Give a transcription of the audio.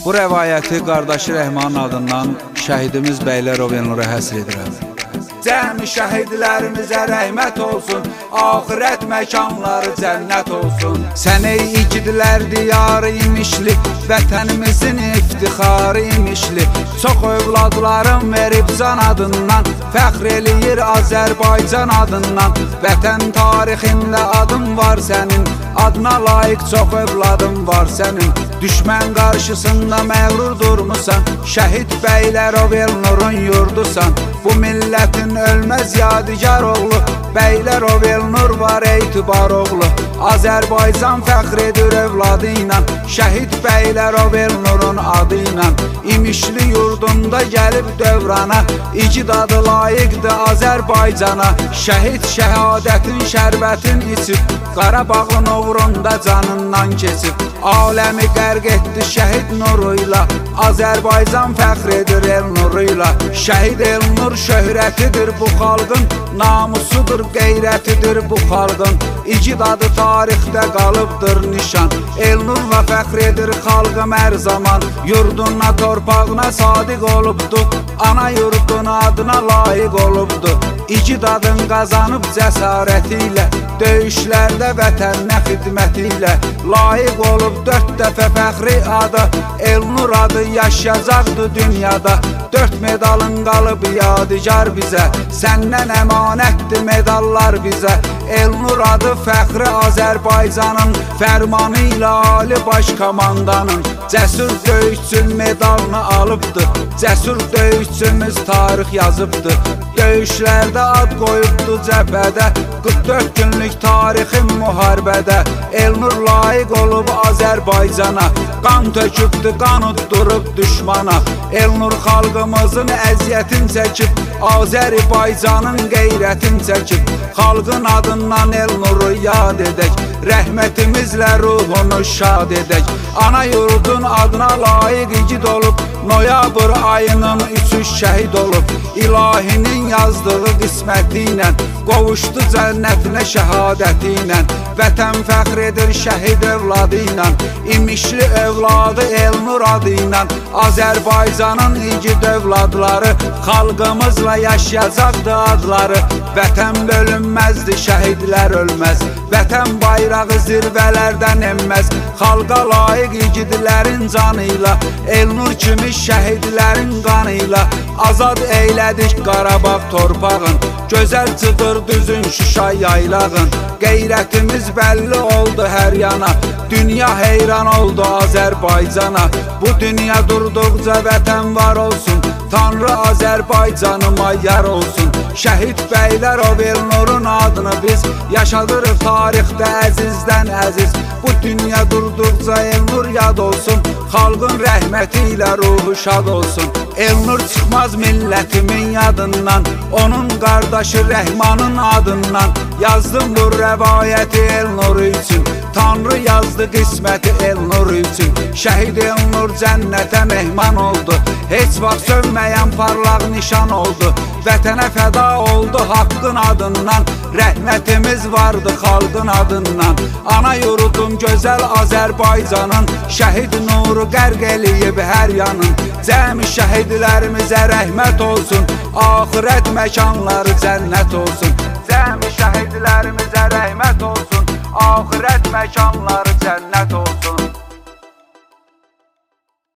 Bu rəvayəti qardaşı Rəhmanın adından şəhidimiz Bəylərov Elnura həsr edirəm. Cəmi şəhidlərimizə rəhmət olsun, axirət məkanları cənnət olsun. Sən ey igidlər diyarı imişli, vətənimizin iftixarı imişli. Çox övladlarım verib can adından, fəxr eləyir Azərbaycan adından. Vətən tarixində adın var sənin, adına layiq çox övladın var sənin. Düşmən qarşısında məğrur durmusan, şəhid Bəylərov Elnurun yurdusan. Bu millətin ölməz yadigar oğlu, Bəylərov Elnur var etibar oğlu. Azərbaycan fəxr edir övladı ilə, şəhid Bəylərov Elnurun adı ilə. İmişli yurdunda gəlib dövrana, igid adı layiqdir Azərbaycana. Şəhid şəhadətin şərbətin içib, Qarabağın uğrunda canından keçib. Aləmi qərq etdi şəhid nuruyla, Azərbaycan fəxr edir Elnuruyla. Şəhid Elnur şöhrətidir bu xalqın, namusudur, qeyrətidir bu xalqın. İgid adı tarixdə qalıbdır nişan, Elnurla fəxr edir xalqım hər zaman. Yurduna, torpağına sadiq olubdu, ana yurdun adına layiq olubdu. İgid adın qazanıb cəsarəti ilə, döyüşlərdə vətəninə xidməti ilə. Layiq olub 4 dəfə fəxri adı, Elnur adı yaşayacaqdı dünyada. 4 medalın qalıb yadigar bizə, səndən əmanətdir medallar bizə. Elnur adı fəxri Azərbaycanın, fərmanı ilə Ali Baş Komandanın. Cəsur döyüşçün medalını alıbdır, cəsur döyüşçümüz tarix yazıbdır. Döyüşlərdə ad qoyubdu cəbhədə, 44 günlük tarixin müharibədə. Elnur layiq olub Azərbaycana, qan tökübdü, qan utdurub düşmana. Elnur xalqımızın əziyyətin çəkib, Azərbaycanın qeyrətin çəkib. Xalqın adından Elnuru yad edək, rəhmətimizlə ruhunu şad edək. Ana yurdun adına layiq igid olub, noyabr ayının 3'ü şəhid olub. İlahinin yazdığı qisməti ilə, qovuşdu cənnətinə şəhadəti ilə. Vətən fəxr edir şəhid övladı ilə, İmişli övladı Elnur adı ilə. Azərbaycanın igid övladları, xalqımızla yaşayacaqdı adları. Vətən bölünməzdi, şəhidlər ölməz, vətən bayrağı zirvələrdən enməz. Xalqa layiq igidlərin canıyla, Elnur kimi şəhidlərin qanıyla. Azad eylədik Qarabağ torpağın, gözəl çıxır düzün Şuşa yaylağın. Qeyrətimiz bəlli oldu hər yana, dünya heyran oldu Azərbaycana. Bu dünya durduqca vətən var olsun, Tanrı Azərbaycanıma yar olsun. Şəhid Bəylərov Elnurun adını biz yaşadırıq tarixdə əzizdən əziz. Bu dünya durduqca Elnur yad olsun, xalqın rəhməti ilə ruhu şad olsun. Elnur çıxmaz millətimin yadından, onun qardaşı Rəhmanın adından. Yazdım bu rəvayəti Elnur üçün, Tanrı yazdı qisməti Elnur üçün. Şəhid Elnur cənnətə mehman oldu, heç vaxt sönməyən parlaq nişan oldu. Vətənə fəda oldu haqqın adından, rəhmətimiz vardı xalqın adından. Ana yurdum gözəl Azərbaycanın, şəhid nuru qərq eləyib hər yanın. Cəmi şəhidlərimizə rəhmət olsun, axirət məkanları cənnət olsun. Cəmi şəhidlərimizə rəhmət olsun, axirət məkanları cənnət olsun.